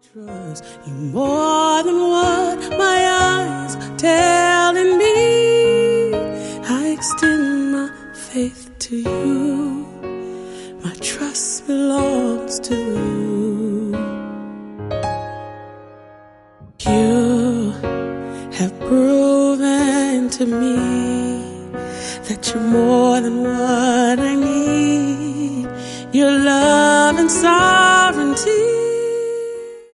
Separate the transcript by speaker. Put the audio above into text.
Speaker 1: trust you more than what my eyes are telling me. I extend my faith to you. My trust belongs to you. You have proven to me that you're more than what I need. Your love and sovereignty